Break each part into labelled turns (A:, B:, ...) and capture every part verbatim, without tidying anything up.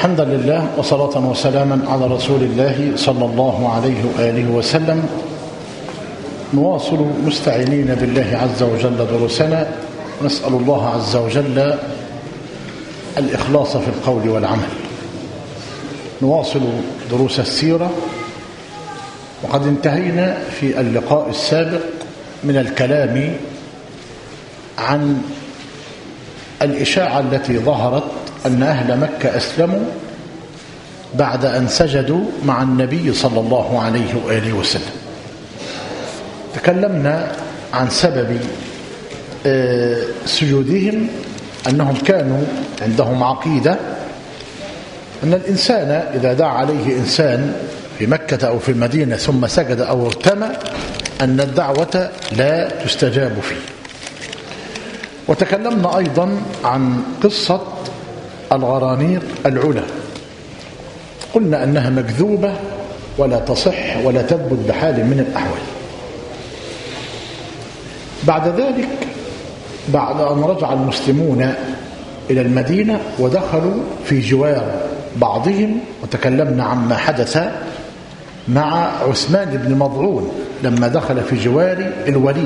A: الحمد لله وصلاة وسلاما على رسول الله صلى الله عليه وآله وسلم. نواصل مستعينين بالله عز وجل دروسنا، ونسأل الله عز وجل الإخلاص في القول والعمل. نواصل دروس السيرة، وقد انتهينا في اللقاء السابق من الكلام عن الإشاعة التي ظهرت أن أهل مكة أسلموا بعد أن سجدوا مع النبي صلى الله عليه وآله وسلم. تكلمنا عن سبب سجودهم، أنهم كانوا عندهم عقيدة أن الإنسان إذا دعا عليه إنسان في مكة أو في المدينة ثم سجد أو ارتمى أن الدعوة لا تستجاب فيه. وتكلمنا أيضا عن قصة الغرانيق العلا، قلنا أنها مكذوبة ولا تصح ولا تثبت بحال من الأحوال. بعد ذلك، بعد أن رجع المسلمون إلى المدينة ودخلوا في جوار بعضهم، وتكلمنا عما حدث مع عثمان بن مظعون لما دخل في جوار الوليد،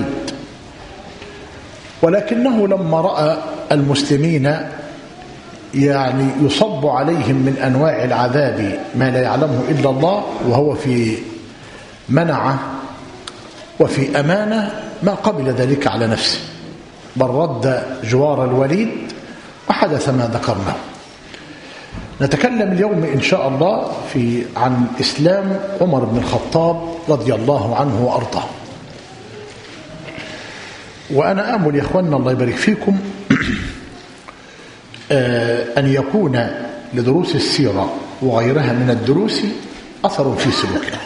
A: ولكنه لما رأى المسلمين يعني يصب عليهم من أنواع العذاب ما لا يعلمه إلا الله، وهو في منعه وفي أمانة، ما قبل ذلك على نفسه، بل رد جوار الوليد وحدث ما ذكرناه. نتكلم اليوم إن شاء الله في عن إسلام عمر بن الخطاب رضي الله عنه وأرضاه. وأنا آمل يا إخواننا الله يبارك فيكم أن يكون لدروس السيرة وغيرها من الدروس أثر في سلوكنا،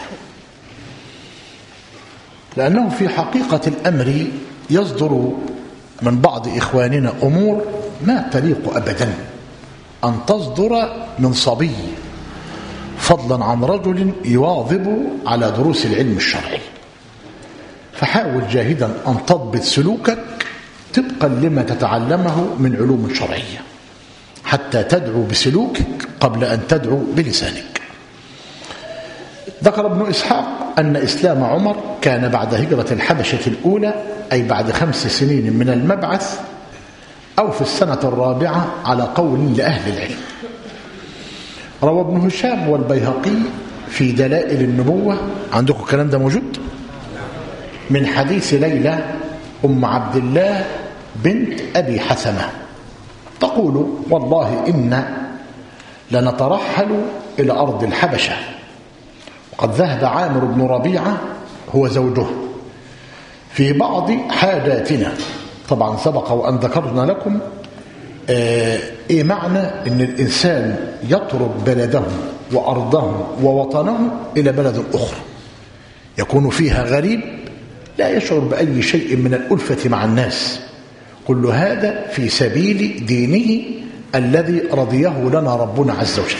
A: لأنه في حقيقة الأمر يصدر من بعض إخواننا أمور ما تليق أبدا أن تصدر من صبي، فضلا عن رجل يواظب على دروس العلم الشرعي. فحاول جاهدا أن تضبط سلوكك طبقا لما تتعلمه من علوم شرعية، حتى تدعو بسلوكك قبل أن تدعو بلسانك. ذكر ابن إسحاق أن إسلام عمر كان بعد هجرة الحبشة الأولى، أي بعد خمس سنين من المبعث، أو في السنة الرابعة على قول لأهل العلم. روى ابن هشام والبيهقي في دلائل النبوة، عندكم الكلام ده موجود، من حديث ليلى أم عبد الله بنت أبي حسمة تقول: والله إنا لنترحل إلى أرض الحبشة، وقد ذهب عامر بن ربيعة هو زوجه في بعض حاجاتنا. طبعا سبق وأن ذكرنا لكم آه إيه معنى أن الإنسان يترك بلده وأرضه ووطنه إلى بلد أخرى يكون فيها غريب، لا يشعر بأي شيء من الألفة مع الناس. كل هذا في سبيل دينه الذي رضيه لنا ربنا عز وجل.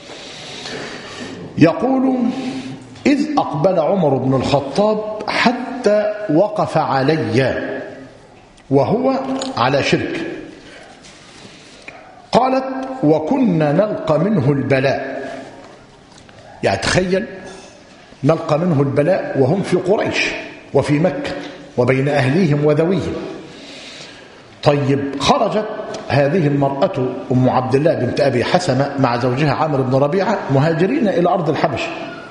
A: يقول: إذ أقبل عمر بن الخطاب حتى وقف علي وهو على شرك. قالت: وكنا نلقى منه البلاء. يعني تخيل، نلقى منه البلاء وهم في قريش وفي مكة وبين أهليهم وذويهم. طيب، خرجت هذه المرأة أم عبد الله بنت أبي حسمة مع زوجها عامر بن ربيعة مهاجرين إلى أرض الحبشة،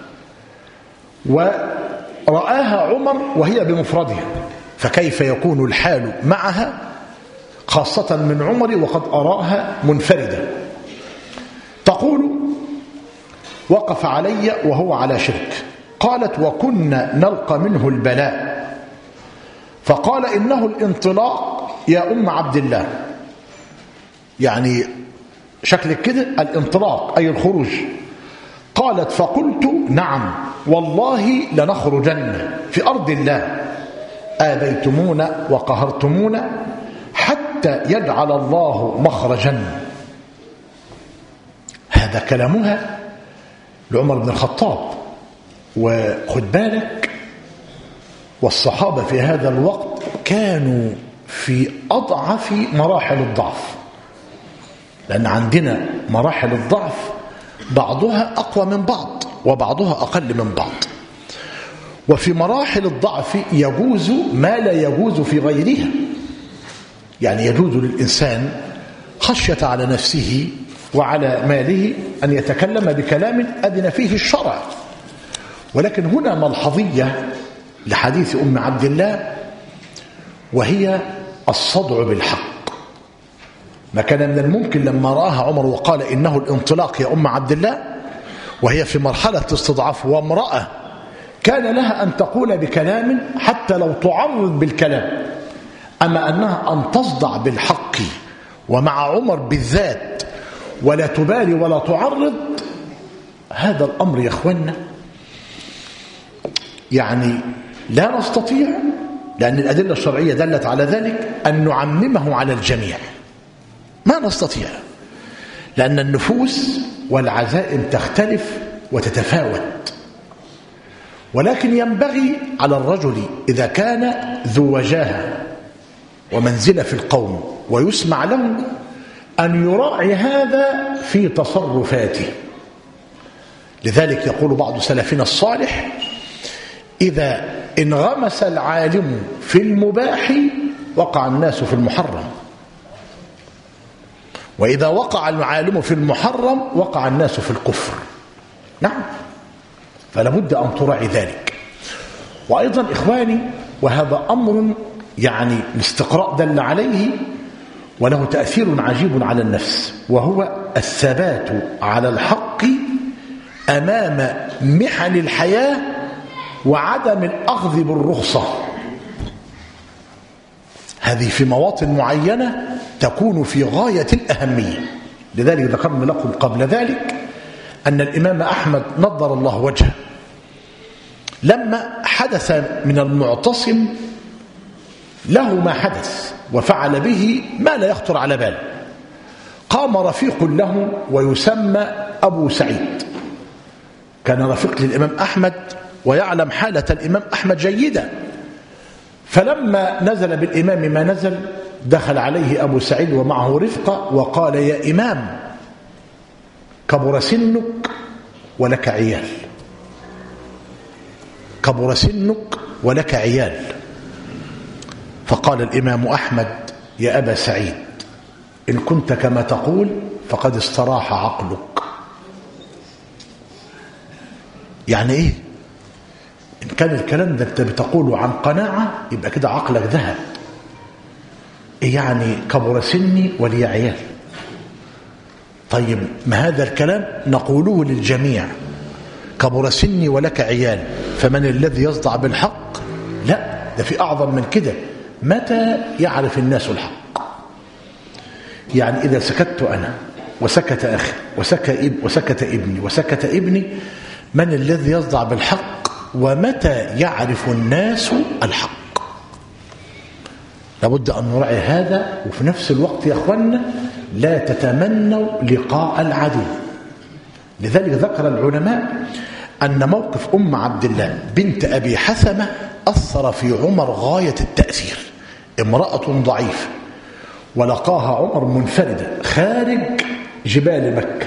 A: ورآها عمر وهي بمفردها، فكيف يكون الحال معها خاصة من عمر وقد أراها منفردة؟ تقول: وقف علي وهو على شرك. قالت: وكنا نلقى منه البلاء. فقال: إنه الانطلاق يا أم عبد الله. يعني شكلك كده الانطلاق أي الخروج. قالت: فقلت: نعم والله لنخرجن في أرض الله، آذيتمونا وقهرتمونا حتى يجعل الله مخرجا. هذا كلامها لعمر بن الخطاب. وخد بالك، والصحابة في هذا الوقت كانوا في أضعف مراحل الضعف، لأن عندنا مراحل الضعف بعضها أقوى من بعض وبعضها أقل من بعض. وفي مراحل الضعف يجوز ما لا يجوز في غيرها، يعني يجوز للإنسان خشية على نفسه وعلى ماله أن يتكلم بكلام أذن فيه الشرع. ولكن هنا ملحظية لحديث أم عبد الله، وهي الصدع بالحق. ما كان من الممكن لما رآها عمر وقال إنه الانطلاق يا أم عبد الله، وهي في مرحلة استضعاف وامرأة كان لها أن تقول بكلام حتى لو تعرض بالكلام، أما أنها أن تصدع بالحق ومع عمر بالذات ولا تبالي ولا تعرض، هذا الأمر يا أخوانا يعني لا نستطيع، لأن الأدلة الشرعية دلت على ذلك، أن نعممه على الجميع. ما نستطيع، لأن النفوس والعزائم تختلف وتتفاوت. ولكن ينبغي على الرجل إذا كان ذو وجاهة ومنزلة في القوم ويسمع له أن يراعي هذا في تصرفاته. لذلك يقول بعض سلفنا الصالح: إذا انغمس العالم في المباح وقع الناس في المحرم، وإذا وقع العالم في المحرم وقع الناس في الكفر. نعم، فلا بد أن تراعي ذلك. وأيضا إخواني، وهذا أمر يعني الاستقراء دل عليه وله تأثير عجيب على النفس، وهو الثبات على الحق أمام محن الحياة وعدم الأخذ بالرخصة. هذه في مواطن معينة تكون في غاية الأهمية. لذلك ذكرنا لكم قبل ذلك أن الإمام أحمد نضر الله وجهه لما حدث من المعتصم له ما حدث وفعل به ما لا يخطر على باله، قام رفيق له ويسمى أبو سعيد، كان رفيق للإمام أحمد ويعلم حالة الإمام أحمد جيدا. فلما نزل بالإمام ما نزل دخل عليه أبو سعيد ومعه رفقة وقال: يا إمام، كبر سنك ولك عيال، كبر سنك ولك عيال. فقال الإمام أحمد: يا أبا سعيد، إن كنت كما تقول فقد استراح عقلك. يعني إيه؟ إن كان الكلام ده أنت بتقوله عن قناعة يبقى كده عقلك ذهب. إيه يعني كبر سني ولي عيال؟ طيب ما هذا الكلام نقوله للجميع، كبر سني ولك عيال، فمن الذي يصدع بالحق؟ لا، ده في أعظم من كده. متى يعرف الناس الحق؟ يعني إذا سكت أنا وسكت أخي وسكت ابني وسكت ابني، من الذي يصدع بالحق؟ ومتى يعرف الناس الحق؟ لابد أن نراعي هذا. وفي نفس الوقت يا أخوانا لا تتمنوا لقاء العدو. لذلك ذكر العلماء أن موقف أم عبد الله بنت أبي حثمة أثر في عمر غاية التأثير. امرأة ضعيفة ولقاها عمر منفردة خارج جبال مكة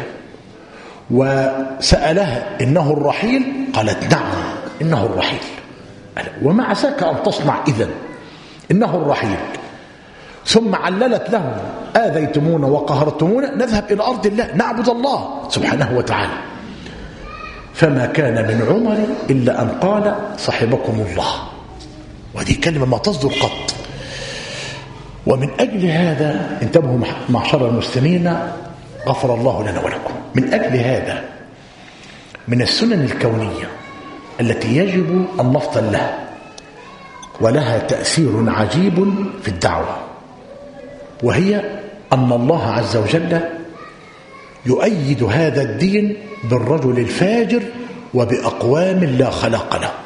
A: وسألها: إنه الرحيل؟ قالت: نعم إنه الرحيل. وما عساك أن تصنع إذن؟ إنه الرحيل. ثم عللت له: آذيتمونا وقهرتمونا، نذهب إلى أرض الله نعبد الله سبحانه وتعالى. فما كان من عمر إلا أن قال: صحبكم الله. وهذه كلمة ما تصدر قط. ومن أجل هذا انتبهوا معشر المسلمين، غفر الله لنا ولكم، من أجل هذا من السنن الكونية التي يجب أن نفطن لها ولها تأثير عجيب في الدعوة، وهي أن الله عز وجل يؤيد هذا الدين بالرجل الفاجر وبأقوام لا خلاق له.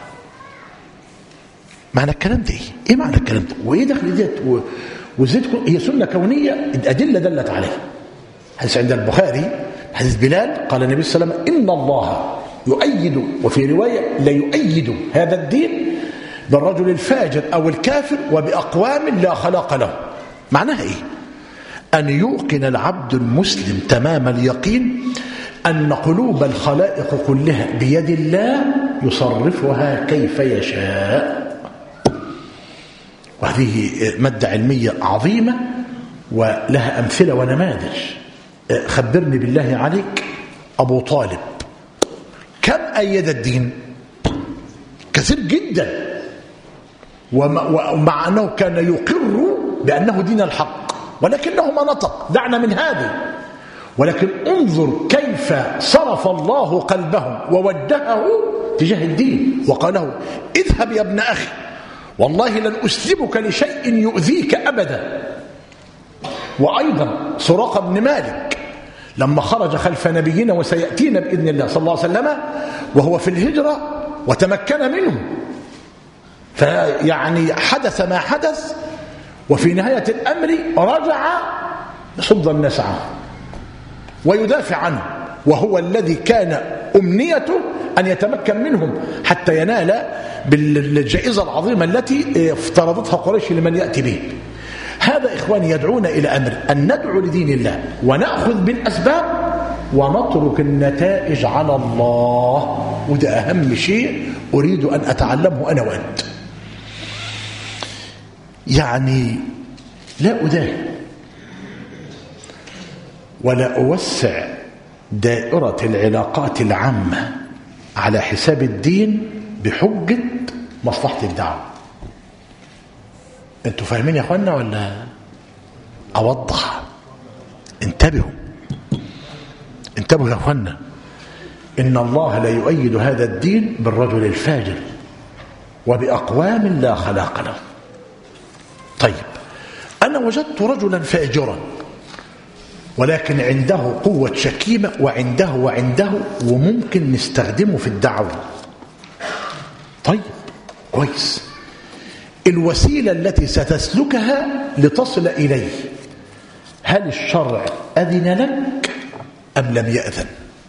A: معنى الكلام ده ايه؟ ايه معنى الكلام ده؟ وايه دخل ديت وزيد؟ هي سنة كونية الأدلة دلت عليها. حديث عند البخاري حديث بلال قال النبي صلى الله عليه وسلم: إن الله يؤيد، وفي رواية لا يؤيد هذا الدين بالرجل الفاجر أو الكافر وبأقوام لا خلاق له. معناها إيه؟ أن يوقن العبد المسلم تمام اليقين أن قلوب الخلائق كلها بيد الله يصرفها كيف يشاء. وهذه مادة علمية عظيمة ولها أمثلة ونماذج. خبرني بالله عليك، أبو طالب كم أيد الدين؟ كثير جدا، ومع أنه كان يقر بأنه دين الحق ولكنه ما نطق، دعنا من هذه. ولكن انظر كيف صرف الله قلبه ووجهه تجاه الدين وقال له اذهب يا ابن أخي والله لن أسلمك لشيء يؤذيك أبدا. وأيضا سراقة بن مالك لما خرج خلف نبينا وسيأتينا بإذن الله صلى الله عليه وسلم وهو في الهجرة وتمكن منه، فيعني حدث ما حدث، وفي نهاية الأمر رجع يصد الناس عنه ويدافع عنه، وهو الذي كان أمنيته أن يتمكن منهم حتى ينال بالجائزة العظيمة التي افترضتها قريش لمن يأتي به. هذا إخواني يدعونا إلى أمر أن ندعو لدين الله ونأخذ بالأسباب ونترك النتائج على الله، وده أهم شيء أريد أن أتعلمه أنا وأنت. يعني لا أداهن ولا أوسع دائرة العلاقات العامة على حساب الدين بحجة مصلحة الدعوة. انتوا فاهمين يا اخوانا ولا اوضح؟ انتبهوا انتبهوا يا اخوانا، ان الله لا يؤيد هذا الدين بالرجل الفاجر وبأقوام لا خلاق له. طيب انا وجدت رجلا فاجرا ولكن عنده قوة شكيمة وعنده وعنده وممكن نستخدمه في الدعوة. طيب كويس، الوسيلة التي ستسلكها لتصل إليه هل الشرع أذن لك أم لم يأذن؟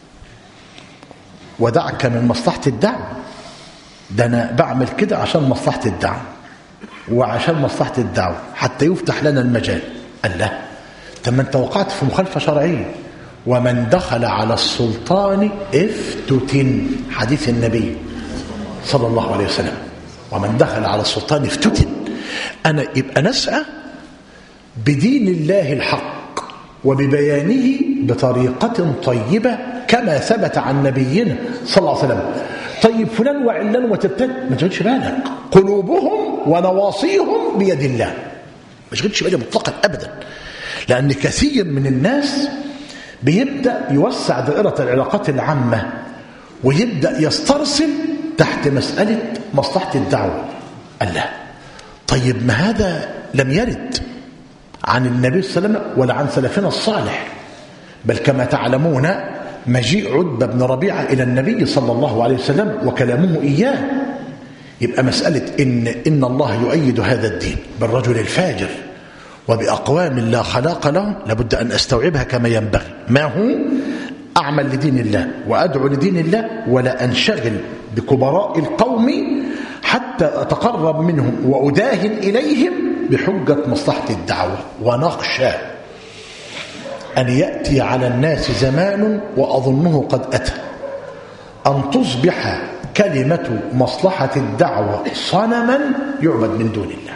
A: ودعك من مصلحة الدعوة، ده أنا بعمل كده عشان مصلحة الدعوة وعشان مصلحة الدعوة حتى يفتح لنا المجال. قال لا، طب ما انت وقعت في مخالفة شرعية. ومن دخل على السلطان افتتن، حديث النبي صلى الله عليه وسلم، ومن دخل على السلطان افتتن. أنا يبقى نسعى بدين الله الحق وببيانه بطريقة طيبة كما ثبت عن نبينا صلى الله عليه وسلم. طيب فلان وعلان وتبتد، ما تشغلش بالك، قلوبهم ونواصيهم بيد الله، ما تشغلش بالك مطلقا أبدا. لأن كثير من الناس بيبدأ يوسع دائرة العلاقات العامة ويبدأ يسترسل تحت مسألة مصلحة الدعوة. الله، طيب ما هذا لم يرد عن النبي صلى الله عليه وسلم ولا عن سلفنا الصالح، بل كما تعلمون مجيء عتبة بن ربيعة إلى النبي صلى الله عليه وسلم وكلامه إياه. يبقى مسألة إن, إن الله يؤيد هذا الدين بالرجل الفاجر وبأقوام لا خلاق لهم، لابد أن أستوعبها كما ينبغي. ما هو أعمل لدين الله وأدعو لدين الله ولا أنشغل بكبراء القوم حتى أتقرب منهم وأداهن إليهم بحجة مصلحة الدعوة. ونخشى أن يأتي على الناس زمان وأظنه قد أتى أن تصبح كلمة مصلحة الدعوة صنما يعبد من دون الله.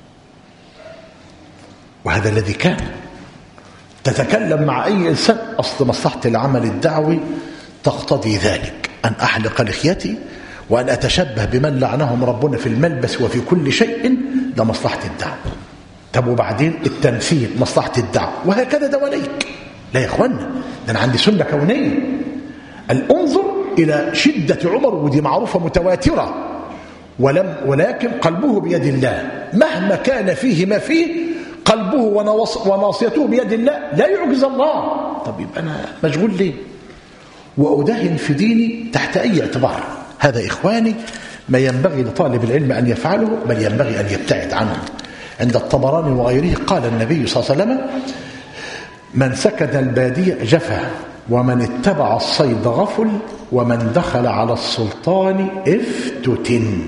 A: وهذا الذي كان تتكلم مع أي إنسان، أصل مصلحة العمل الدعوي تقتضي ذلك، أن أحلق لحيتي وأن أتشبه بمن لعنهم ربنا في الملبس وفي كل شيء، ده مصلحة الدعوة. طب وبعدين التمثيل مصلحة الدعوة، وهكذا دواليك. لا يا إخوانا، ده أنا عندي سنة كونية. الأنظر إلى شدة عمر، ودي معروفة متواترة، ولم ولكن قلبه بيد الله، مهما كان فيه ما فيه قلبه وناصيته بيد الله، لا يعجز الله. طب يبقى أنا مشغول ليه؟ وأدهن في ديني تحت أي اعتبار؟ هذا إخواني ما ينبغي لطالب العلم أن يفعله، بل ينبغي أن يبتعد عنه. عند الطبراني وغيره قال النبي صلى الله عليه وسلم: من سكن البادية جفا، ومن اتبع الصيد غفل، ومن دخل على السلطان افتتن.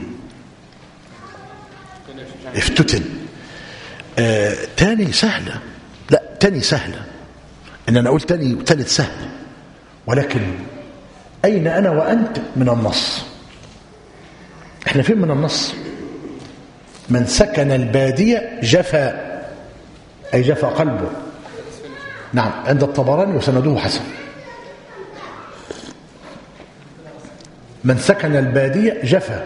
A: افتتن آه، تاني سهلة، لا تاني سهلة، إن أنا أقول تاني وتالت سهل، ولكن أين أنا وأنت من النص؟ احنا فين من النص؟ من سكن البادية جفا، أي جفا قلبه. نعم، عند الطبراني وسنده حسن. من سكن البادية جفا.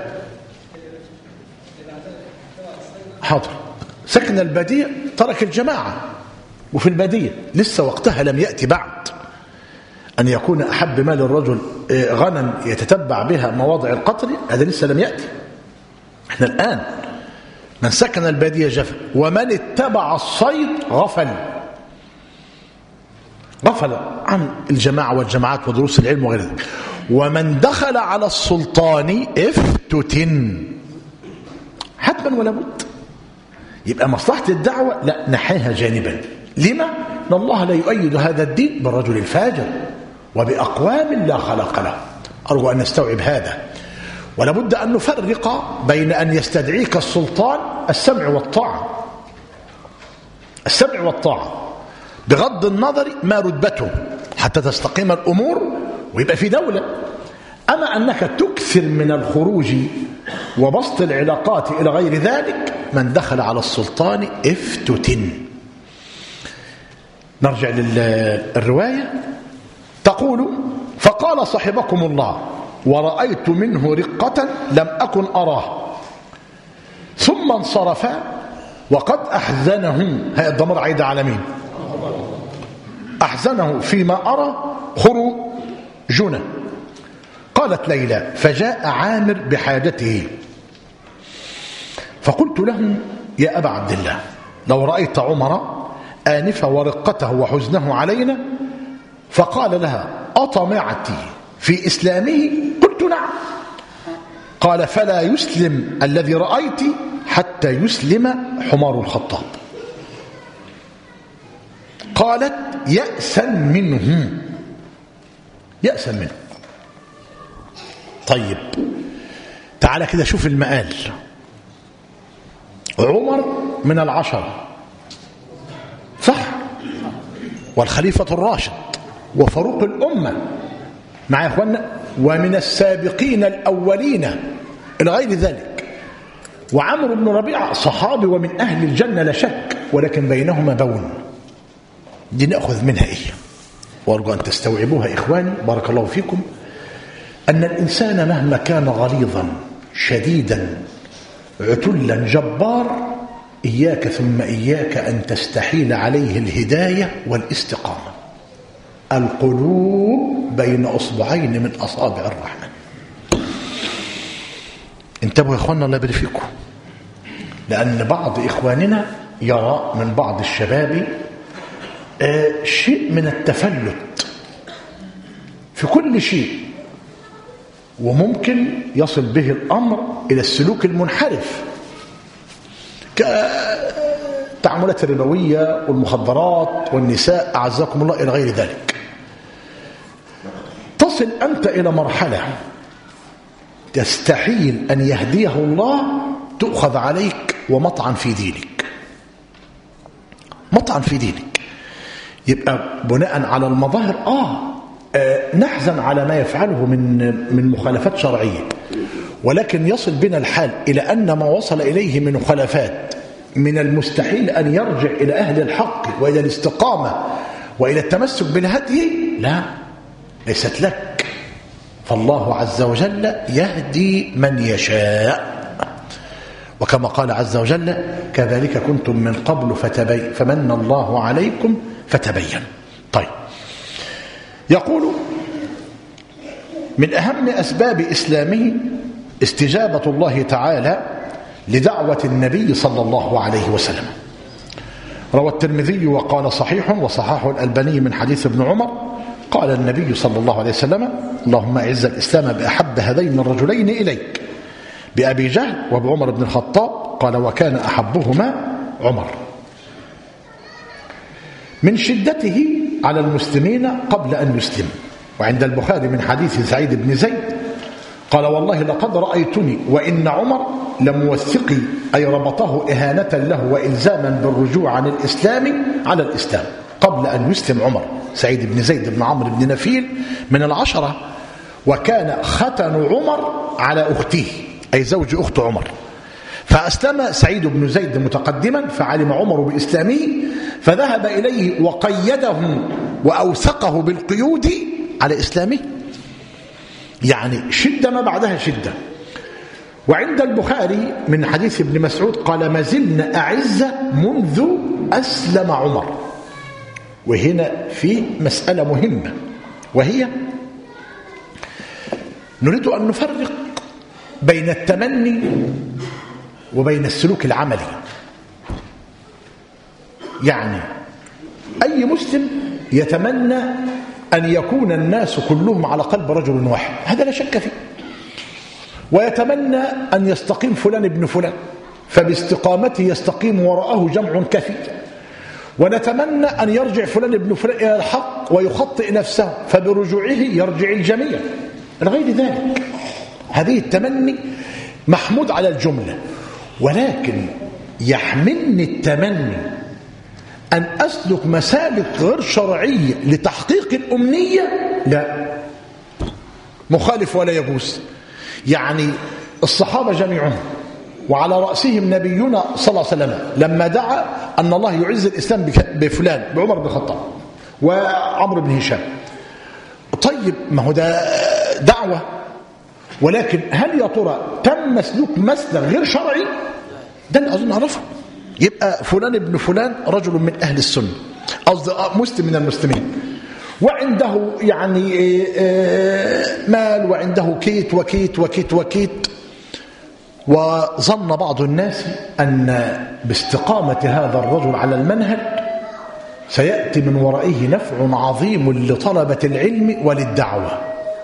A: حاضر. سكن البادية ترك الجماعة، وفي البادية لسه وقتها لم يأتي بعد أن يكون أحب مال الرجل غنم يتتبع بها مواضع القطر، هذا لسه لم يأتي. احنا الآن من سكن البادية جفا، ومن اتبع الصيد غفل، غفل عن الجماعة والجماعات ودروس العلم وغير ذلك. ومن دخل على السلطان افتتن، حتما ولا بد. يبقى مصلحة الدعوة لا نحيها جانبا. لما؟ ان الله لا يؤيد هذا الدين بالرجل الفاجر وبأقوام لا خلق له. أرجو أن نستوعب هذا. ولا بد أن نفرق بين أن يستدعيك السلطان السمع والطاعة، السمع والطاعة بغض النظر ما رتبته حتى تستقيم الأمور ويبقى في دولة. أما أنك تكثر من الخروج وبسط العلاقات إلى غير ذلك، من دخل على السلطان افتتن. نرجع للرواية. تقول: فقال صاحبكم الله ورأيت منه رقة لم أكن أراه، ثم انصرف وقد أحزنه. هذا الضمير عايد على مين؟ أحزنه فيما أرى خروجنا. قالت ليلى: فجاء عامر بحاجته، فقلت له: يا أبا عبد الله، لو رأيت عمر آنف ورقته وحزنه علينا. فقال لها: أطمعت في إسلامه؟ قلت: نعم. قال: فلا يسلم الذي رأيت حتى يسلم حمار الخطاب. قالت: يأسا منه، يأسا منه. طيب تعالى كده شوف المآل. عمر من العشرة صح، والخليفة الراشد وفاروق الأمة مع إخواننا، ومن السابقين الأولين إلى غير ذلك. وعمرو بن ربيعة صحابي ومن أهل الجنة لا شك، ولكن بينهما بون. دي نأخذ منها إيه؟ وأرجو أن تستوعبوها إخواني بارك الله فيكم، أن الإنسان مهما كان غليظا شديدا عتلا جبار، إياك ثم إياك أن تستحيل عليه الهداية والاستقامة. القلوب بين أصبعين من أصابع الرحمن. انتبهوا يا إخواننا الله يبارك فيكم، لأن بعض إخواننا يرى من بعض الشباب آه شيء من التفلت في كل شيء، وممكن يصل به الأمر إلى السلوك المنحرف كالتعاملات الربوية والمخدرات والنساء أعزكم الله إلى غير ذلك. تصل أنت إلى مرحلة تستحيل أن يهديه الله، تؤخذ عليك ومطعن في دينك، مطعن في دينك. يبقى بناء على المظاهر آه, آه نحزن على ما يفعله من من مخالفات شرعية، ولكن يصل بنا الحال إلى أن ما وصل إليه من مخالفات من المستحيل أن يرجع إلى أهل الحق وإلى الاستقامة وإلى التمسك بالهدي. لا، ليست لك. فالله عز وجل يهدي من يشاء، وكما قال عز وجل: كذلك كنتم من قبل فتبين فمن الله عليكم فتبين. طيب، يقول: من أهم أسباب إسلامه استجابة الله تعالى لدعوة النبي صلى الله عليه وسلم. روى الترمذي وقال صحيح، وصححه الألباني من حديث ابن عمر قال النبي صلى الله عليه وسلم: اللهم أعز الإسلام بأحب هذين الرجلين إليك، بأبي جهل وبعمر بن الخطاب. قال: وكان أحبهما عمر. من شدته على المسلمين قبل أن يسلم. وعند البخاري من حديث سعيد بن زيد قال: والله لقد رأيتني وإن عمر لموثقي، أي ربطه إهانة له وإلزاما بالرجوع عن الإسلام على الإسلام قبل أن يسلم عمر. سعيد بن زيد بن عمرو بن نفيل من العشرة، وكان ختن عمر على أخته أي زوج أخت عمر، فأسلم سعيد بن زيد متقدما فعلم عمر بإسلامه فذهب إليه وقيده وأوثقه بالقيود على إسلامه، يعني شدة ما بعدها شدة. وعند البخاري من حديث ابن مسعود قال: ما زلنا أعزة منذ أسلم عمر. وهنا في مسألة مهمة، وهي نريد أن نفرق بين التمني وبين السلوك العملي. يعني أي مسلم يتمنى أن يكون الناس كلهم على قلب رجل واحد، هذا لا شك فيه، ويتمنى أن يستقيم فلان ابن فلان فباستقامته يستقيم وراءه جمع كثير، ونتمنى أن يرجع فلان ابن فلان إلى الحق ويخطئ نفسه فبرجوعه يرجع الجميع لغير ذلك. هذه التمني محمود على الجملة، ولكن يحملني التمني أن أسلك مسالك غير شرعية لتحقيق الأمنية، لا، مخالف ولا يجوز. يعني الصحابة جميعهم وعلى رأسهم نبينا صلى الله عليه وسلم لما دعا أن الله يعز الإسلام بفلان بعمر بن الخطاب وعمرو بن هشام، طيب ما هو ده دعوة، ولكن هل يا ترى تم سلوك مسلك غير شرعي؟ ده اللي أظن أعرفه. يبقى فلان ابن فلان رجل من أهل السنة، قصدي مسلم من المسلمين، وعنده يعني مال وعنده كيت وكيت وكيت وكيت، وظن بعض الناس أن باستقامة هذا الرجل على المنهج سيأتي من ورائه نفع عظيم لطلبة العلم وللدعوة.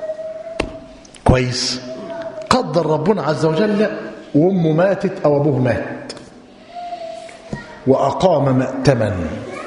A: كويس، قدر ربنا عز وجل وأمه ماتت أو أبوه مات وأقام مأتما،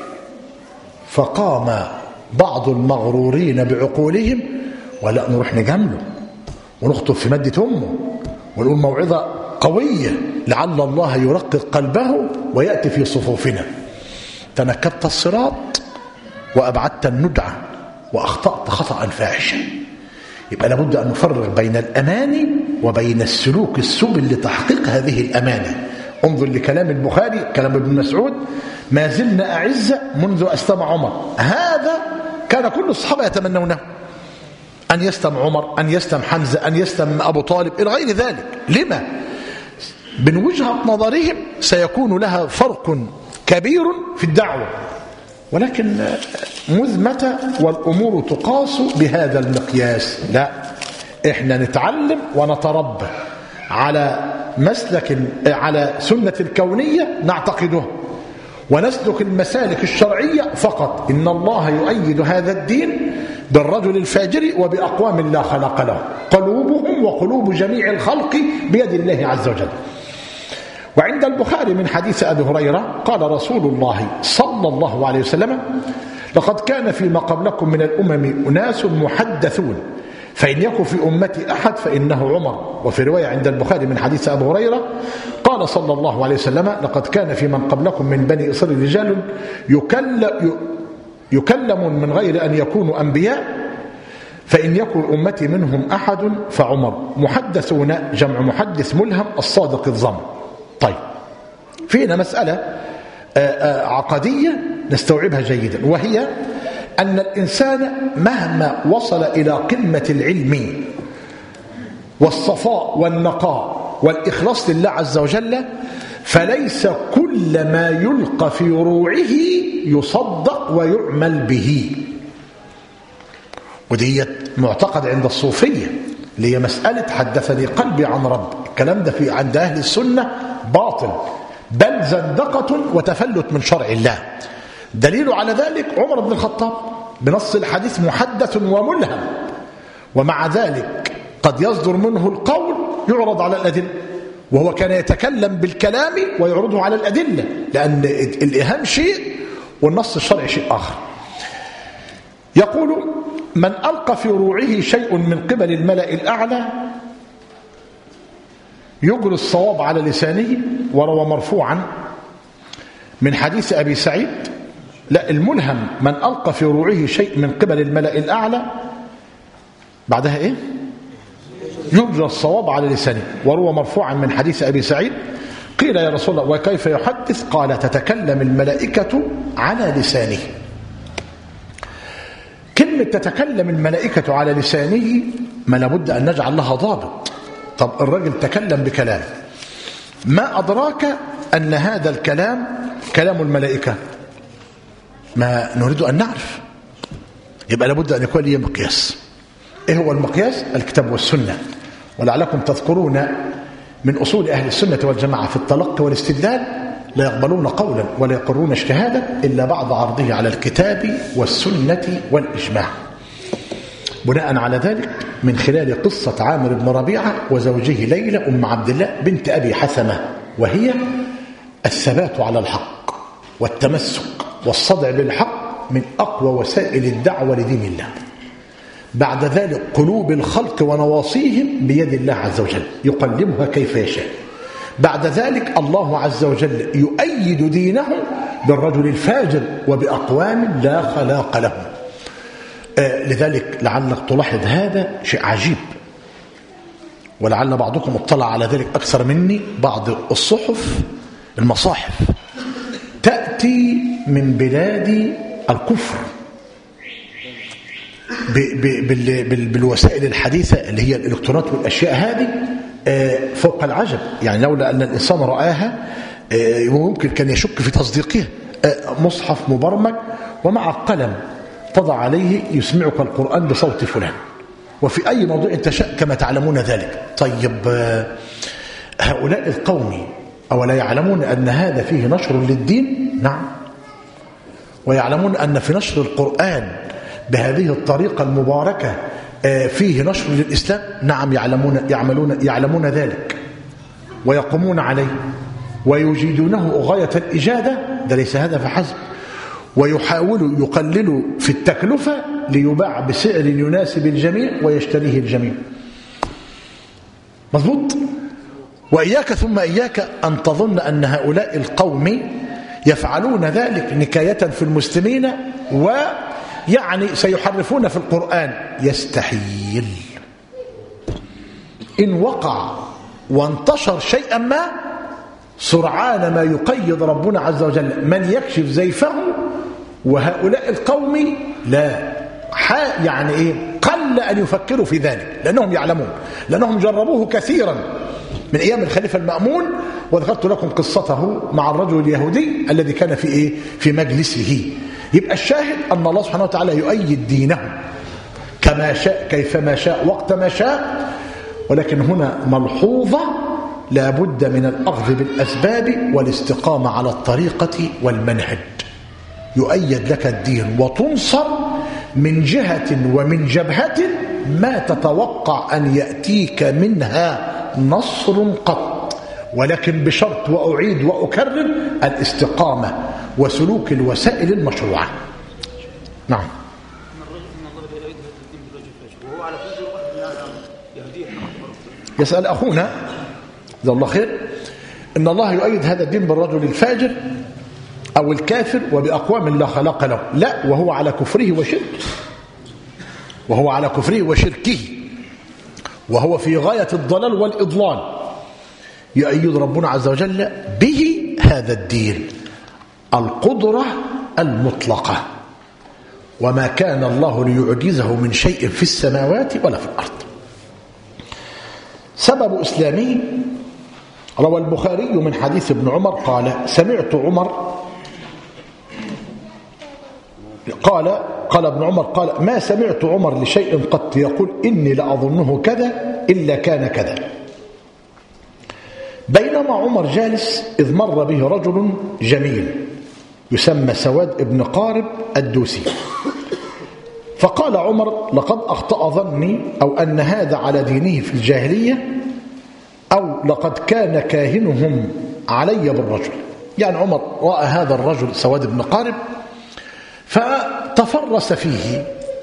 A: فقام بعض المغرورين بعقولهم ولا نروح نجامله ونخطب في مادة أمه ونقول موعظة قوية لعل الله يرقق قلبه ويأتي في صفوفنا. تنكبت الصراط وأبعدت الندعة وأخطأت خطأ فاحشا. يبقى لابد أن نفرق بين الأماني وبين السلوك السبل لتحقيق هذه الأماني. انظر لكلام البخاري، كلام ابن مسعود: ما زلنا أعزة منذ أسلم عمر. هذا كان كل الصحابة يتمنونه، أن يسلم عمر، أن يسلم حمزة، أن يسلم أبو طالب إلى غير ذلك. لما؟ من وجهة نظرهم سيكون لها فرق كبير في الدعوة، ولكن مذ متى والأمور تقاس بهذا المقياس؟ لا، إحنا نتعلم ونتربى على مسلك، على سنة الكونية نعتقده، ونسلك المسالك الشرعية فقط. إن الله يؤيد هذا الدين بالرجل الفاجر وبأقوام لا خلق له، قلوبهم وقلوب جميع الخلق بيد الله عز وجل. وعند البخاري من حديث أبي هريرة قال رسول الله صلى الله عليه وسلم: لقد كان فيما قبلكم من الأمم أناس محدثون، فإن يكن في أمتي أحد فإنه عمر. وفي رواية عند البخاري من حديث أبي هريرة قال صلى الله عليه وسلم: لقد كان في من قبلكم من بني إسرائيل رجال يكلم من غير أن يكونوا أنبياء، فإن يكن أمتي منهم أحد فعمر. محدثون جمع محدث ملهم الصادق الظن. طيب، فينا مسألة عقدية نستوعبها جيدا، وهي أن الإنسان مهما وصل إلى قمة العلم والصفاء والنقاء والإخلاص لله عز وجل، فليس كل ما يلقى في روعه يصدق ويعمل به. ودي معتقد عند الصوفية اللي هي مسألة حدثني قلبي عن رب. الكلام ده في عند أهل السنة باطل، بل زندقة وتفلت من شرع الله. دليل على ذلك عمر بن الخطاب بنص الحديث محدث وملهم، ومع ذلك قد يصدر منه القول يعرض على الأدلة، وهو كان يتكلم بالكلام ويعرضه على الأدلة، لأن الإيهام شيء والنص الشرعي شيء آخر. يقول: من ألقى في روعه شيء من قبل الملأ الأعلى يجري الصواب على لسانه. وروى مرفوعا من حديث أبي سعيد لا، الملهم من ألقى في روعه شيء من قبل الملأ الأعلى بعدها إيه؟ يرجى الصواب على لسانه. وروى مرفوعا من حديث أبي سعيد قيل يا رسول الله وكيف يحدث؟ قال تتكلم الملائكة على لسانه. كلمة تتكلم الملائكة على لسانه ما لابد أن نجعل لها ضابط. طب الرجل تكلم بكلام، ما أدراك أن هذا الكلام كلام الملائكة؟ ما نريد أن نعرف. يبقى لابد أن يكون لي مقياس. إيه هو المقياس؟ الكتاب والسنة. ولعلكم تذكرون من أصول أهل السنة والجماعة في التلقي والاستدلال لا يقبلون قولا ولا يقرون اجتهادا إلا بعد عرضه على الكتاب والسنة والإجماع. بناء على ذلك من خلال قصة عامر بن ربيعة وزوجه ليلى أم عبد الله بنت أبي حسمة، وهي الثبات على الحق والتمسك والصدع بالحق من أقوى وسائل الدعوة لدين الله. بعد ذلك قلوب الخلق ونواصيهم بيد الله عز وجل يقلبها كيف يشاء. بعد ذلك الله عز وجل يؤيد دينه بالرجل الفاجر وبأقوام لا خلاق لهم. آه لذلك لعلك تلاحظ هذا شيء عجيب، ولعل بعضكم اطلع على ذلك أكثر مني. بعض الصحف المصاحف تأتي من بلاد الكفر بالوسائل الحديثة اللي هي الإلكترونات والأشياء هذه فوق العجب. يعني لولا أن الإنسان رآها ممكن كان يشك في تصديقها. مصحف مبرمج ومع قلم تضع عليه يسمعك القرآن بصوت فلان وفي أي موضوع تشاء كما تعلمون ذلك. طيب هؤلاء القوم أولا يعلمون أن هذا فيه نشر للدين؟ نعم. ويعلمون أن في نشر القرآن بهذه الطريقة المباركة فيه نشر للإسلام؟ نعم يعلمون, يعملون يعلمون ذلك ويقومون عليه ويجيدونه غاية الإجادة. ده ليس هذا فحسب، ويحاولوا يقللوا في التكلفة ليباع بسعر يناسب الجميع ويشتريه الجميع. مضبوط؟ وإياك ثم إياك أن تظن أن هؤلاء القوم يفعلون ذلك نكاية في المسلمين ويعني سيحرفون في القرآن. يستحيل. إن وقع وانتشر شيئا ما سرعان ما يقيد ربنا عز وجل من يكشف زيفه، وهؤلاء القوم لا يعني إيه قل أن يفكروا في ذلك لأنهم يعلمون، لأنهم جربوه كثيرا من أيام الخليفة المأمون. وذكرت لكم قصته مع الرجل اليهودي الذي كان في إيه في مجلسه. يبقى الشاهد أن الله سبحانه وتعالى يؤيد دينه كما شاء كيفما شاء وقت ما شاء. ولكن هنا ملحوظة لا بد من الأخذ بالأسباب والاستقامة على الطريقة والمنهج. يؤيد لك الدين وتنصر من جهة ومن جبهة ما تتوقع أن يأتيك منها نصر قط، ولكن بشرط وأعيد وأكرر الاستقامة وسلوك الوسائل المشروعة. نعم. يسأل أخونا جزاه الله خير إن الله يؤيد هذا الدين بالرجل الفاجر أو الكافر وبأقوام لا خلاق له. لا، وهو على كفره وشركه، وهو على كفره وشركه، وهو في غاية الضلال والإضلال. يؤيد ربنا عز وجل به هذا الدين القدرة المطلقة، وما كان الله ليعجزه من شيء في السماوات ولا في الأرض. سبب إسلامه روى البخاري من حديث ابن عمر قال سمعت عمر قال قال ابن عمر قال ما سمعت عمر لشيء قط يقول إني لأظنه كذا إلا كان كذا. بينما عمر جالس إذ مر به رجل جميل يسمى سواد ابن قارب الدوسي، فقال عمر لقد أخطأ ظني أو أن هذا على دينه في الجاهلية أو لقد كان كاهنهم علي بالرجل. يعني عمر رأى هذا الرجل سواد بن قارب فتفرس فيه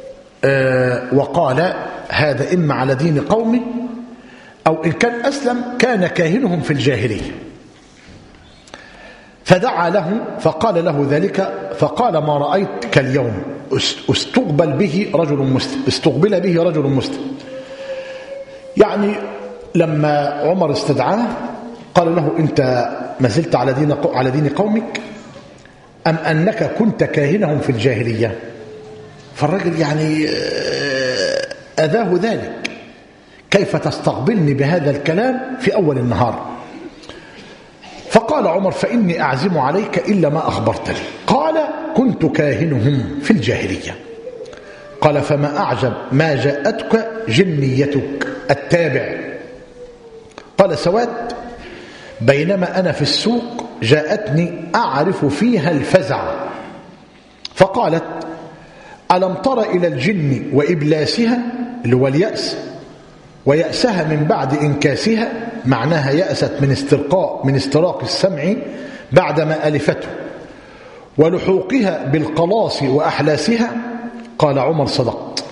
A: وقال هذا إما على دين قومي أو إن كان أسلم كان كاهنهم في الجاهلية. فدعا له فقال له ذلك، فقال ما رأيت كاليوم، استقبل به رجل مسلم، استقبل به رجل مسلم. يعني لما عمر استدعاه قال له أنت ما زلت على دين على دين قومك أم أنك كنت كاهنهم في الجاهلية؟ فالرجل يعني أذاه ذلك، كيف تستقبلني بهذا الكلام في أول النهار؟ فقال عمر فإني أعزم عليك إلا ما أخبرتني. قال كنت كاهنهم في الجاهلية. قال فما أعجب ما جاءتك جنيتك التابع. قال سواد بينما أنا في السوق جاءتني أعرف فيها الفزع، فقالت ألم تر إلى الجن وإبلاسها اللي هو اليأس، ويأسها من بعد إنكاسها، معناها يأست من استرقاء من استراق السمع بعدما ألفته، ولحوقها بالقلاص وأحلاسها. قال عمر صدقت.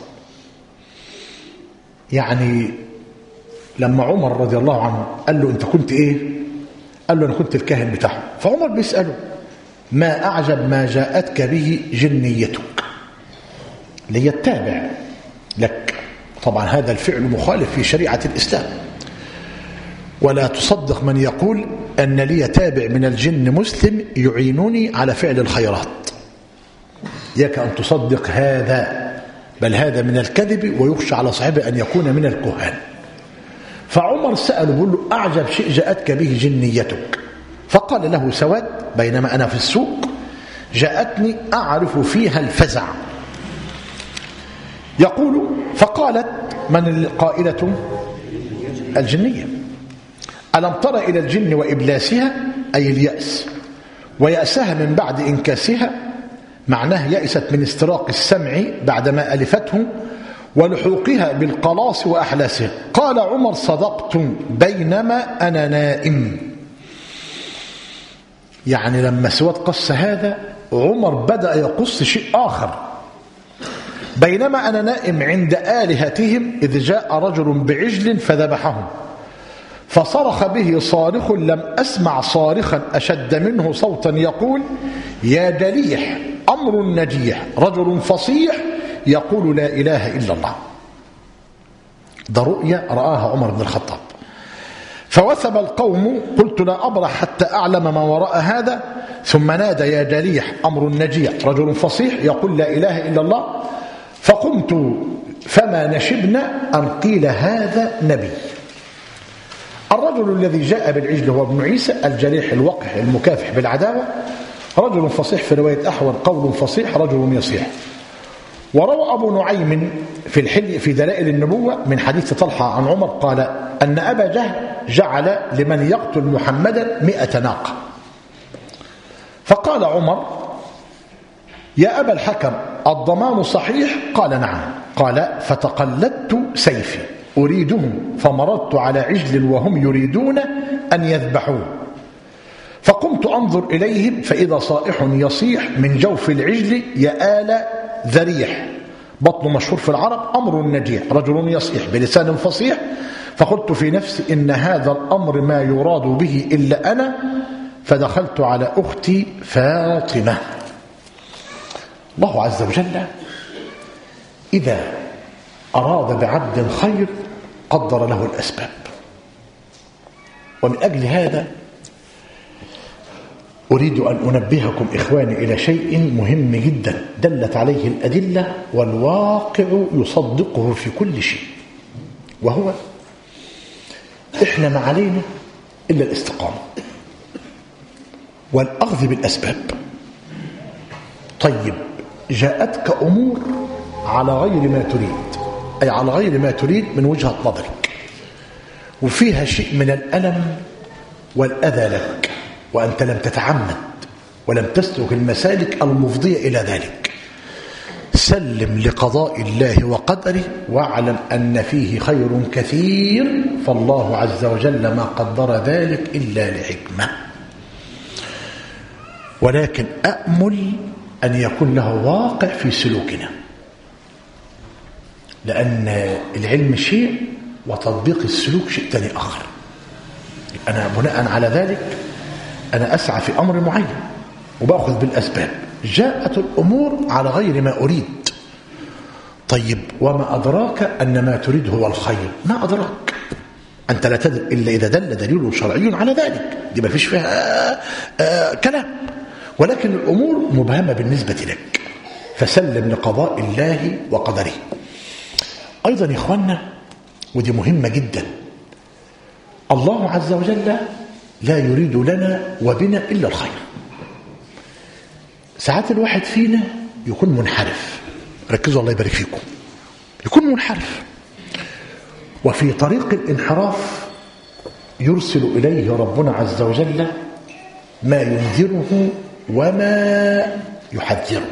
A: يعني لما عمر رضي الله عنه قال له أنت كنت إيه؟ قال له أنا كنت الكاهن بتاعه. فعمر بيسأله ما أعجب ما جاءتك به جنيتك، اللي هي التابع لك. طبعا هذا الفعل مخالف في شريعة الإسلام، ولا تصدق من يقول أن لي تابع من الجن مسلم يعينني على فعل الخيرات. ياك أن تصدق هذا، بل هذا من الكذب، ويخشى على صاحبه أن يكون من الكهان. فعمر سأله بيقول له أعجب شيء جاءتك به جنيتك. فقال له سواد بينما أنا في السوق جاءتني أعرف فيها الفزع. يقول فقالت من القائلة؟ الجنية. ألم تر إلى الجن وإبلاسها أي اليأس، ويأسها من بعد إنكاسها، معناه يأست من استراق السمع بعدما ألفته، ولحوقها بالقلاص وأحلاسها. قال عمر صدقت بينما أنا نائم. يعني لما سواد قص هذا عمر بدأ يقص شيء آخر. بينما أنا نائم عند آلهتهم إذ جاء رجل بعجل فذبحهم، فصرخ به صارخ لم أسمع صارخا أشد منه صوتا يقول يا دليح أمر نجيح رجل فصيح يقول لا إله إلا الله. ده رؤيا رآها عمر بن الخطاب. فوثب القوم قلت لا أبرح حتى أعلم ما وراء هذا، ثم نادى يا دليح أمر نجيح رجل فصيح يقول لا إله إلا الله. فقمت فما نشبنا أن قيل هذا نبي. الرجل الذي جاء بالعجل هو ابن عيسى الجليح الوقح المكافح بالعداوة، رجل فصيح في رواية أحول قول فصيح رجل يصيح. وروى أبو نعيم في الحلي في دلائل النبوة من حديث طلحة عن عمر قال أن أبا جهل جعل لمن يقتل محمدا مئة ناقة. فقال عمر يا أبا الحكم الضمان صحيح؟ قال نعم. قال فتقلدت سيفي أريدهم فمررت على عجل وهم يريدون أن يذبحوه، فقمت أنظر إليهم فإذا صائح يصيح من جوف العجل يا آل ذريح، بطن مشهور في العرب أمر نجيح رجل يصيح بلسان فصيح. فقلت في نفسي إن هذا الأمر ما يراد به إلا أنا، فدخلت على أختي فاطمة. الله عز وجل إذا أراد بعبد خير قدر له الأسباب، ومن أجل هذا أريد أن أنبهكم إخواني إلى شيء مهم جدا دلت عليه الأدلة والواقع يصدقه في كل شيء، وهو إحنا ما علينا إلا الاستقامة والأخذ بالأسباب. طيب جاءتك أمور على غير ما تريد، أي على غير ما تريد من وجهة نظرك، وفيها شيء من الألم والأذى لك وأنت لم تتعمد ولم تسلك المسالك المفضية إلى ذلك. سلم لقضاء الله وقدره واعلم أن فيه خير كثير، فالله عز وجل ما قدر ذلك إلا لحكمة. ولكن أأمل أن يكون له واقع في سلوكنا، لأن العلم شيء وتطبيق السلوك شيء تاني آخر. أنا بناء على ذلك أنا أسعى في أمر معين وبأخذ بالأسباب، جاءت الأمور على غير ما أريد. طيب وما أدراك أن ما تريد هو الخير؟ ما أدراك، أنت لا تدري إلا إذا دل دليل شرعي على ذلك، دي ما فيش فيها آآ آآ كلام، ولكن الأمور مبهمة بالنسبة لك، فسلم لقضاء الله وقدره. أيضا يا إخوانا، ودي مهمة جدا، الله عز وجل لا يريد لنا وبنا إلا الخير. ساعات الواحد فينا يكون منحرف، ركزوا الله يبارك فيكم، يكون منحرف، وفي طريق الانحراف يرسل إليه ربنا عز وجل ما ينذره وما يحذره.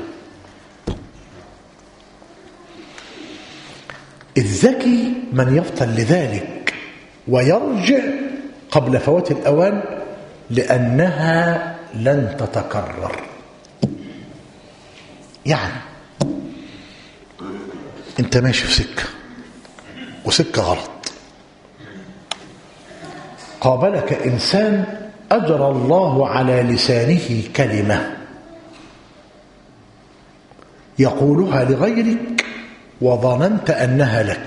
A: الذكي من يفطن لذلك ويرجع قبل فوات الأوان، لأنها لن تتكرر. يعني انت ماشي في سكة وسكة غلط، قابلك إنسان أجرى الله على لسانه كلمة يقولها لغيرك وظننت أنها لك،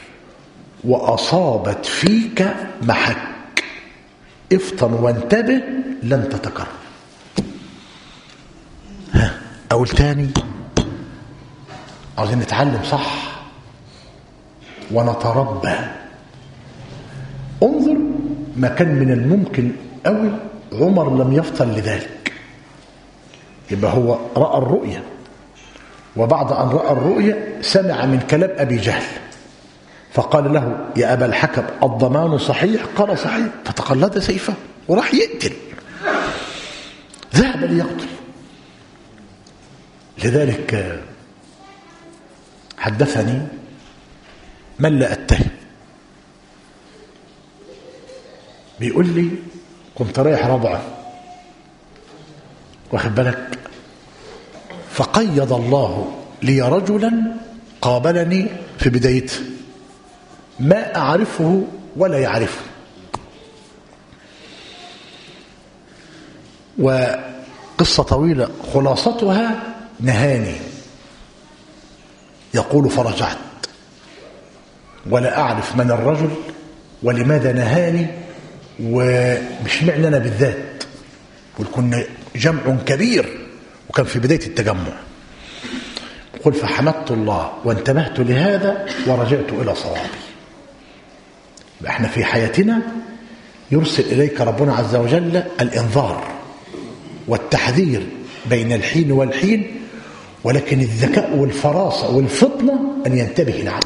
A: وأصابت فيك محك، افطن وانتبه، لن تتكرر. ها أقول تاني، عاوزين نتعلم صح ونتربى. انظر ما كان من الممكن أوي عمر لم يفطن لذلك، يبقى هو رأى الرؤية، وبعد أن رأى الرؤية سمع من كلام أبي جهل، فقال له يا أبا الحكم الضمان صحيح؟ قال صحيح، فتقلد سيفه وراح يقتل، ذهب ليقتل. لذلك حدثني من لا أتهم، بيقول لي كنت رايح رضعه، واخد بالك، فقيض الله لي رجلا قابلني في بدايته ما أعرفه ولا يعرفه، وقصة طويلة خلاصتها نهاني، يقول فرجعت ولا أعرف من الرجل ولماذا نهاني، ومش معنى أنا بالذات، وكنا جمع كبير وكان في بداية التجمع. قل فحمدت الله وانتبهت لهذا ورجعت إلى صوابي. احنا في حياتنا يرسل إليك ربنا عز وجل الإنذار والتحذير بين الحين والحين، ولكن الذكاء والفراسة والفطنة أن ينتبه العبد،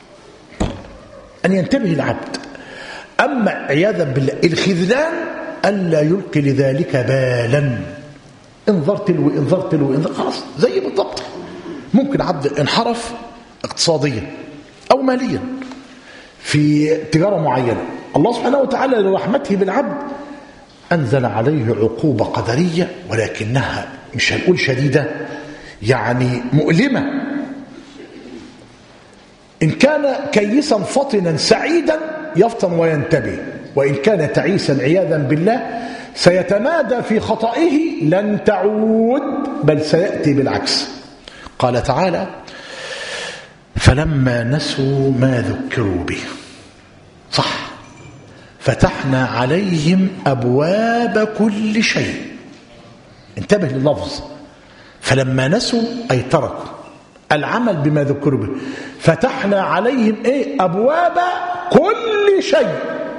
A: أن ينتبه العبد. أما عياذا بالله الخذلان ألا يلقي لذلك بالا، انظر تلو انظر تلو انظر، خلاص زي بالضبط. ممكن عبد انحرف اقتصاديا أو ماليا في تجارة معينة، الله سبحانه وتعالى لرحمته بالعبد أنزل عليه عقوبة قدرية، ولكنها مش هنقول شديدة، يعني مؤلمة. إن كان كيسا فطنا سعيدا يفطن وينتبه، وإن كان تعيسا عياذا بالله سيتمادى في خطئه، لن تعود بل سيأتي بالعكس. قال تعالى فلما نسوا ما ذكروا به، صح، فتحنا عليهم أبواب كل شيء. انتبه لللفظ، فلما نسوا أي تركوا العمل بما ذكروا به، فتحنا عليهم ايه؟ أبواب كل شيء.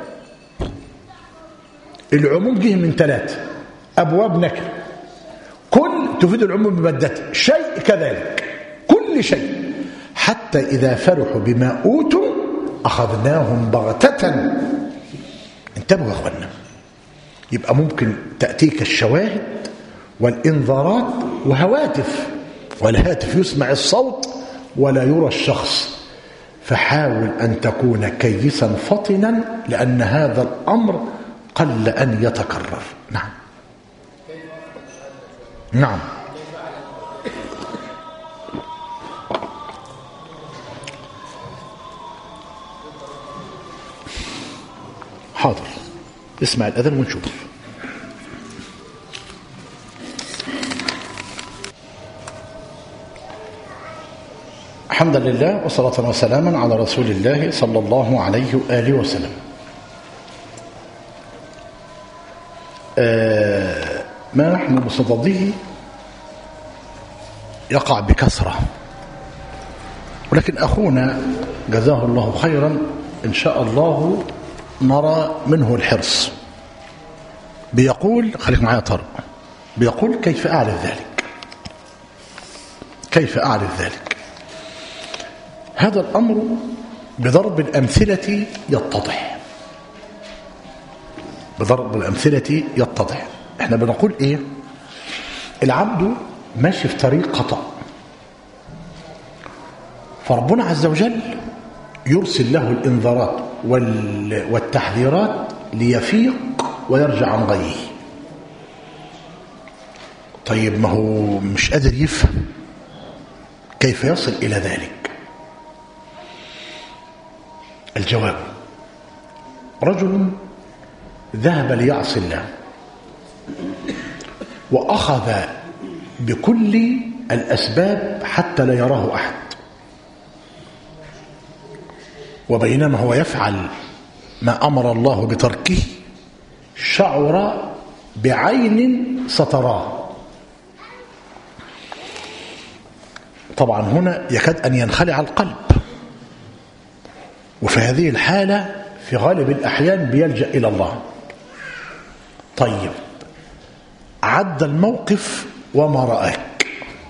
A: العموم جه من ثلاثة، أبواب نكر، كل تفيد العموم بمادته، شيء كذلك، كل شيء، حتى إذا فرحوا بما أوتوا أخذناهم بغتة. انتبهوا يا أخوانا، يبقى ممكن تأتيك الشواهد والإنذارات وهواتف، والهاتف يسمع الصوت ولا يرى الشخص، فحاول أن تكون كيسا فطنا، لأن هذا الأمر قل أن يتكرر. نعم نعم حاضر، اسمع الأذان ونشوف. حمدا لله وصلاة وسلاما على رسول الله صلى الله عليه وآله وسلم. آه ما نحن بصدده يقع بكثرة، ولكن أخونا جزاه الله خيرا إن شاء الله نرى منه الحرص. بيقول، خليك معايا طارق، بيقول كيف أعرف ذلك؟ كيف أعرف ذلك؟ هذا الأمر بضرب الأمثلة يتضح، بضرب الأمثلة يتضح. احنا بنقول ايه؟ العبد ماشي في طريق خطأ، فربنا عز وجل يرسل له الإنذارات والتحذيرات ليفيق ويرجع عن غيه. طيب ما هو مش قادر يفهم كيف يصل إلى ذلك. الجواب: رجل ذهب ليعصي الله وأخذ بكل الأسباب حتى لا يراه أحد، وبينما هو يفعل ما أمر الله بتركه شعر بعين ستراه. طبعا هنا يكاد أن ينخلع القلب، وفي هذه الحالة في غالب الأحيان بيلجأ إلى الله. طيب عد الموقف وما رأك.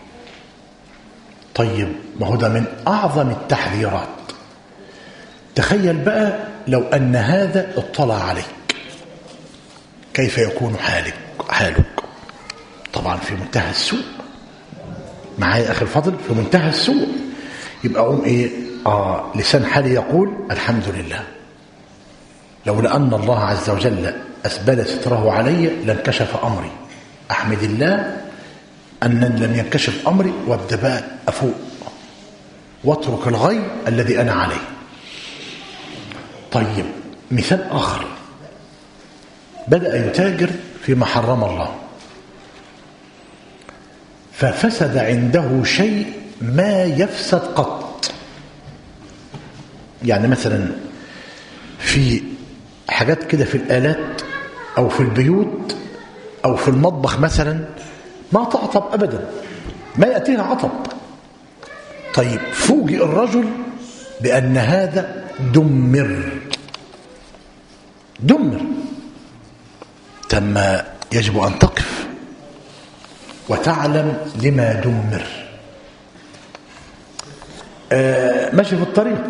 A: طيب ما هو ده من أعظم التحذيرات. تخيل بقى لو أن هذا اطلع عليك، كيف يكون حالك حالك؟ طبعا في منتهى السوء. معايا أخي الفضل؟ في منتهى السوء. يبقى أقوم إيه؟ آه لسان حالي يقول الحمد لله، لولا أن الله عز وجل أسبل ستره علي لانكشف أمري. أحمد الله أن لم ينكشف أمري، وابدأ بقى أفوق واترك الغي الذي أنا عليه. طيب مثال آخر، بدأ يتاجر فيما حرم الله، ففسد عنده شيء ما يفسد قط. يعني مثلا في حاجات كده في الآلات أو في البيوت أو في المطبخ مثلا ما تعطب أبدا، ما يأتيها عطب. طيب فوجئ الرجل بأن هذا دمر دمر ثم يجب أن تقف وتعلم لما دمر. آه ماشي في الطريق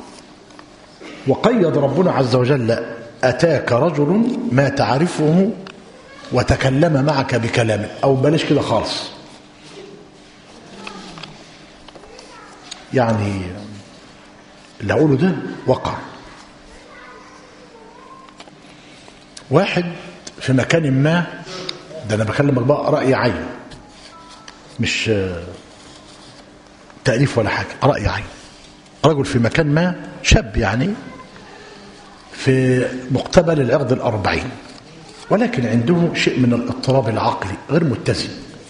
A: وقيد ربنا عز وجل: أتاك رجل ما تعرفه وتكلم معك بكلام، أو بلاش كده خالص. يعني اللي أقوله ده وقع. واحد في مكان ما، ده أنا بكلمك بقى رأي عين، مش تأليف ولا حاجة، رأي عين. رجل في مكان ما، شاب يعني في مقتبل العقد الأربعين، ولكن عنده شيء من الاضطراب العقلي، غير متزن.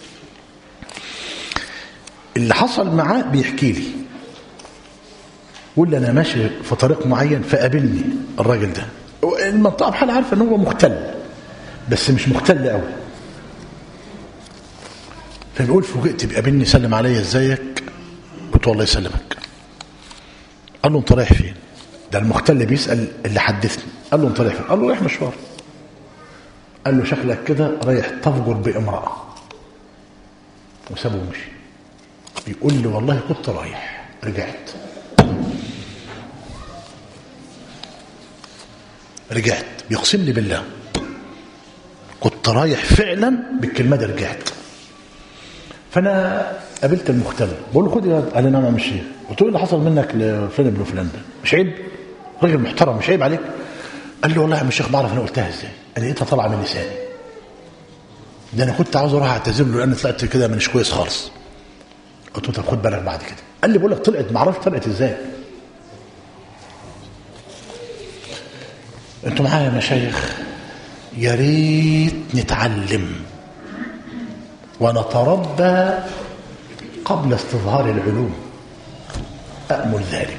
A: اللي حصل معاه بيحكي لي، يقول لي أنا ماشي في طريق معين فقابلني الراجل ده. المنطقة بحال عارفة أنه هو مختل، بس مش مختل قوي. فبيقول فوجئت بيقابلني، سلم عليا ازيك؟ قلت والله يسلمك. قال له انت رايح فين؟ ده المختل بيسأل اللي حدثني. قال له انت رايح فين؟ قال له رايح مشوار. قال له شكلك كده رايح تفجر بامرأة، وسابه ومشي. بيقول لي والله كنت رايح، رجعت رجعت بيقسم لي بالله كنت رايح فعلا بالكلمة دي، رجعت. فانا قابلت المختل، بقول له خد يا، قال لي نعم يا شيخ. قلت له ايه اللي حصل منك لفلان ابن فلان ده؟ مش عيب؟ راجل محترم، مش عيب عليك؟ قال لي والله يا عم الشيخ بعرف انا قلتها ازاي، انا لقيتها طالعه من لساني، ده انا كنت عاوز اروح اعتذر له لان طلعت كده مش كويس خالص. قلت له طب خد بالك بعد كده. قال لي بقول لك طلعت، ما اعرفش طلعت ازاي. انتوا معايا يا مشايخ؟ يا ريت نتعلم ونتربى قبل استظهار العلوم. أأمل ذلك.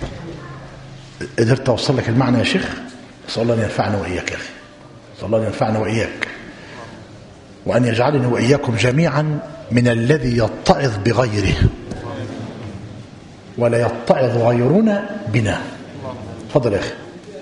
A: قدرت أوصل لك المعنى يا شيخ؟ أسأل الله أن ينفعنا وإياك يا أخي، أسأل الله أن ينفعنا وإياك، وأن يجعلني وإياكم جميعا من الذي يتعظ بغيره ولا يتعظ غيرنا بنا. تفضل يا أخي.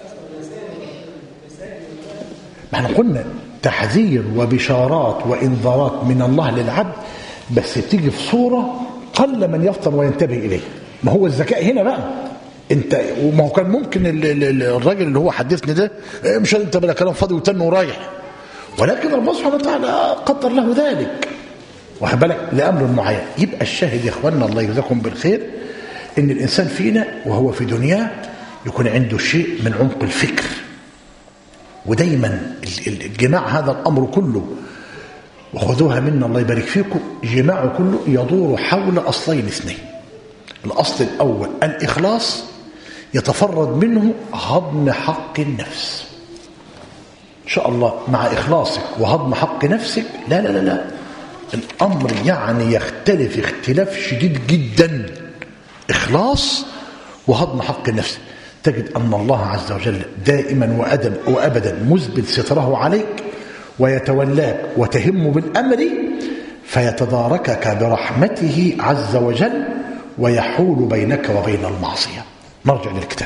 A: احنا قلنا تحذير وبشارات وإنذارات من الله للعبد، بس تيجي في صورة قل من يفطن وينتبه إليه. ما هو الذكاء هنا بقى انت، وما هو كان ممكن الراجل اللي هو حدثني ده مش انت بلا كلام فاضي وتن ورايح، ولكن ربنا سبحانه وتعالى قدر له ذلك، واخد بالك، لامر معين. يبقى الشاهد يا اخواننا الله يجزاكم بالخير ان الانسان فينا وهو في دنياه يكون عنده شيء من عمق الفكر، ودايما الجماع هذا الامر كله، وخذوها منا الله يبارك فيكم، جماعه كله يدور حول اصلين اثنين. الاصل الاول الاخلاص، يتفرد منه هضم حق النفس. ان شاء الله مع اخلاصك وهضم حق نفسك لا لا لا لا الامر يعني يختلف اختلاف شديد جدا. اخلاص وهضم حق النفس، تجد ان الله عز وجل دائما وأدب وابدا مثبت ستره عليك ويتولاك وتهم بالامر، فيتداركك برحمته عز وجل ويحول بينك وبين المعصيه. نرجع للكتاب.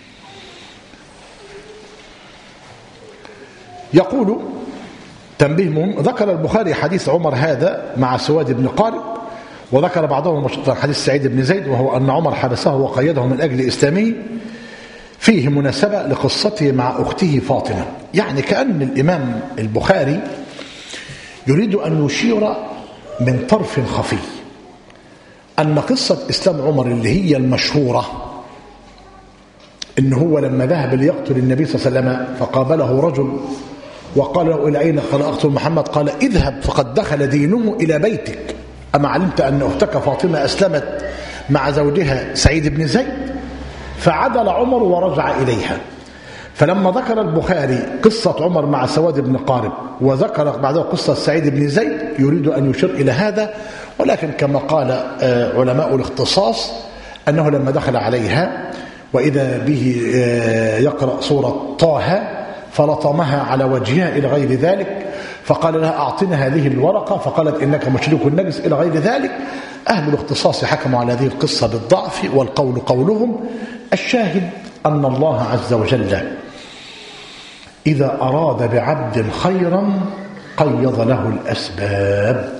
A: يقول تنبيه مهم، ذكر البخاري حديث عمر هذا مع سواد بن قارب، وذكر بعضهم حديث سعيد بن زيد، وهو أن عمر حبسه وقيده من أجل إسلامه، فيه مناسبة لقصته مع أخته فاطمة. يعني كأن الإمام البخاري يريد أن يشير من طرف خفي أن قصة إسلام عمر اللي هي المشهورة، إن هو لما ذهب ليقتل النبي صلى الله عليه وسلم فقابله رجل وقال له إلى أين؟ قال أقتل محمد. قال اذهب فقد دخل دينه إلى بيتك، أما علمت أن أختك فاطمة أسلمت مع زوجها سعيد بن زيد؟ فعدل عمر ورجع إليها. فلما ذكر البخاري قصة عمر مع سواد بن قارب وذكر بعدها قصة سعيد بن زيد يريد أن يشير إلى هذا، ولكن كما قال علماء الاختصاص أنه لما دخل عليها وإذا به يقرأ سورة طه فلطمها على وجهها إلى غير ذلك، فقال لها أعطنا هذه الورقة، فقالت إنك مشرك نجس إلى غير ذلك. أهل الاختصاص حكموا على هذه القصة بالضعف، والقول قولهم. الشاهد أن الله عز وجل إذا أراد بعبد خيرا قيض له الأسباب،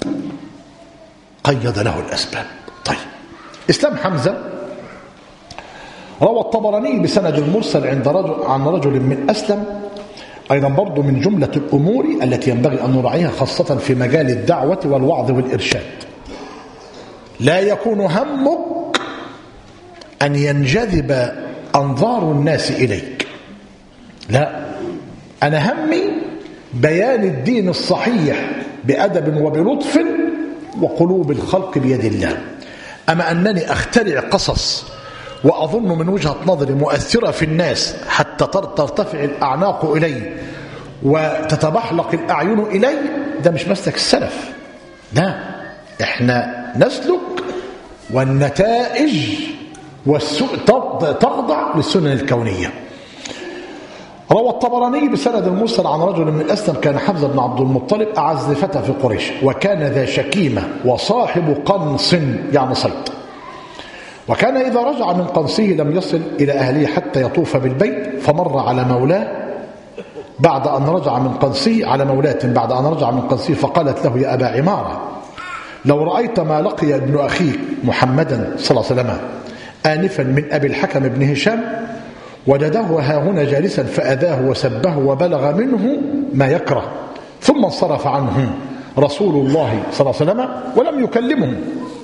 A: قيض له الأسباب. طيب، إسلام حمزة روى الطبراني بسند المرسل عند رجل عن رجل من أسلم، أيضا برضو من جملة الأمور التي ينبغي أن نراعيها خاصة في مجال الدعوة والوعظ والإرشاد. لا يكون همك أن ينجذب أنظار الناس إليك، لا، أنا همي بيان الدين الصحيح بأدب وبلطف، وقلوب الخلق بيد الله. أما أنني أخترع قصص وأظن من وجهة نظري مؤثرة في الناس حتى ترتفع الأعناق إلي وتتبحلق الأعين إلي، ده مش مسلك السلف. لا، إحنا نسلك والنتائج والسوء تخضع للسنن الكونية. روى الطبراني بسند المرسل عن رجل من أسلم كان حمزة بن عبد المطلب أعز فتى في قريش، وكان ذا شكيمة وصاحب قنص يعني صيد، وكان إذا رجع من قنصه لم يصل إلى أهله حتى يطوف بالبيت، فمر على مولاه بعد أن رجع من قنصه على مولاة بعد أن رجع من قنصه، فقالت له يا أبا عمارة لو رأيت ما لقي ابن أخيك محمدا صلى الله عليه وسلم آنفا من أبي الحكم بن هشام، وجده ها هنا جالسا فأذاه وسبه وبلغ منه ما يكره، ثم انصرف عنه رسول الله صلى الله عليه وسلم ولم يكلمه،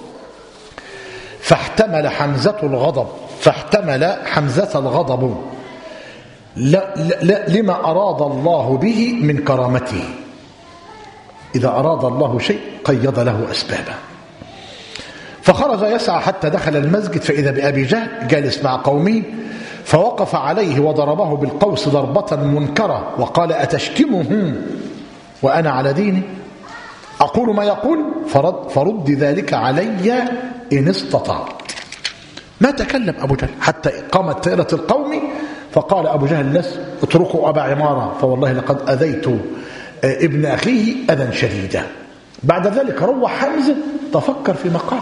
A: فاحتمل حمزة الغضب فاحتمل حمزة الغضب لا لا لما أراد الله به من كرامته. إذا أراد الله شيء قيض له أسبابه. فخرج يسعى حتى دخل المسجد، فإذا بأبي جهل جالس مع قومه، فوقف عليه وضربه بالقوس ضربة منكرة وقال أتشتمه وأنا على ديني؟ أقول ما يقول فرد, فرد ذلك علي إن استطعت. ما تكلم أبو جهل حتى قامت طائرة القوم فقال أبو جهل لس اتركوا أبا عمارة فوالله لقد أذيت ابن أخيه أذى شديدا. بعد ذلك روح حمزة تفكر في مقال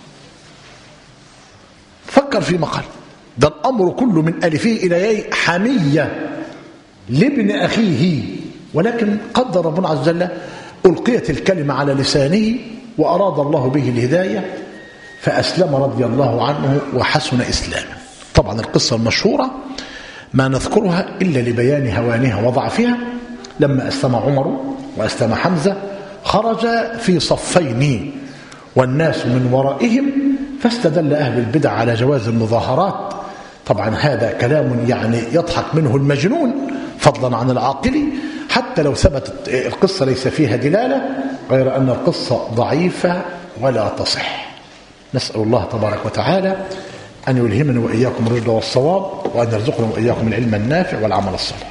A: فكر في مقال ده الأمر كله من ألفه إلى ياء حمية لابن أخيه، ولكن قدر ربنا عز وجل ألقيت الكلمة على لسانه وأراد الله به الهداية فأسلم رضي الله عنه وحسن إسلامه. طبعا القصة المشهورة ما نذكرها إلا لبيان هوانها وضعفها. لما أسلم عمر وأسلم حمزة خرج في صفين والناس من ورائهم، فاستدل أهل البدع على جواز المظاهرات. طبعا هذا كلام يعني يضحك منه المجنون فضلا عن العاقل، حتى لو ثبتت القصة ليس فيها دلالة غير أن القصة ضعيفة ولا تصح. نسأل الله تبارك وتعالى أن يلهمنا وإياكم الرشد والصواب، وأن يرزقنا وإياكم العلم النافع والعمل الصالح.